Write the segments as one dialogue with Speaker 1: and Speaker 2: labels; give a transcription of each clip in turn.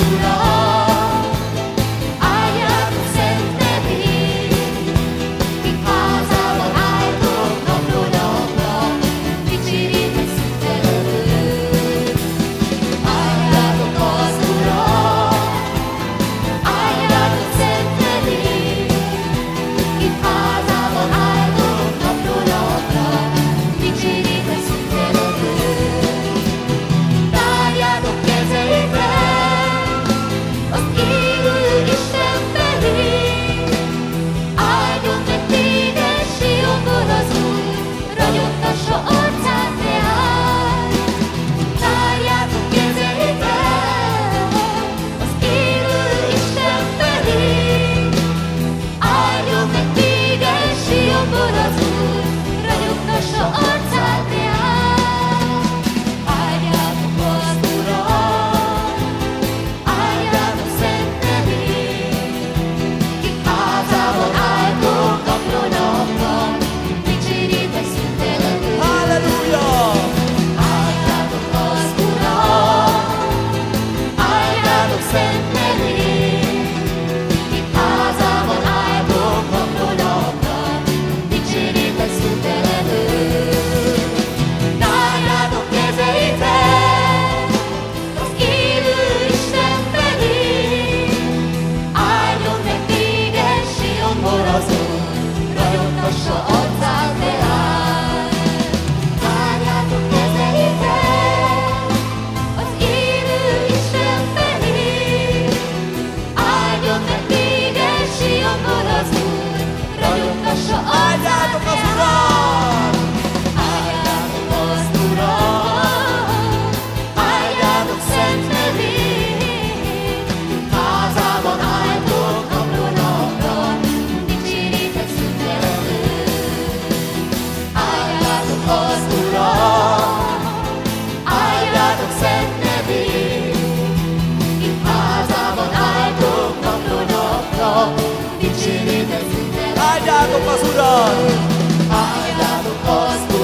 Speaker 1: Áldjátok az Urat!
Speaker 2: Áldjátok az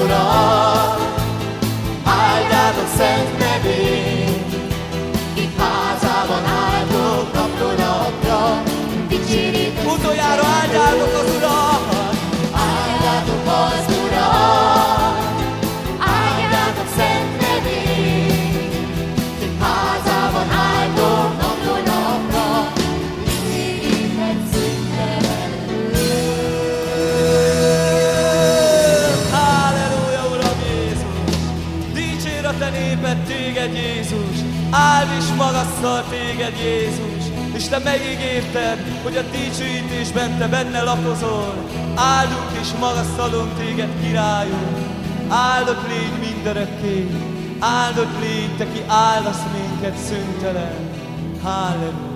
Speaker 2: Urat! Áldjátok szent nevét! Itt házában áldok napról napra, dicséritek
Speaker 1: Utoljára áldjátok az Urat!
Speaker 2: Áldjátok az Urat! Áldjátok szent nevét! Itt házában áldok napról napra, dicséritek szent nevet.
Speaker 1: Halleluja, Uram Jézus! Dicsér a te néped téged, Jézus! Áld és magasztal téged, Jézus! És te megígérted, hogy a dicsőítésben te benne lakozol. Áldunk és magasztalunk téged, királyunk! Áldott légy mindörökké! Áldott légy, te ki áldasz minket szüntelen! Halleluja!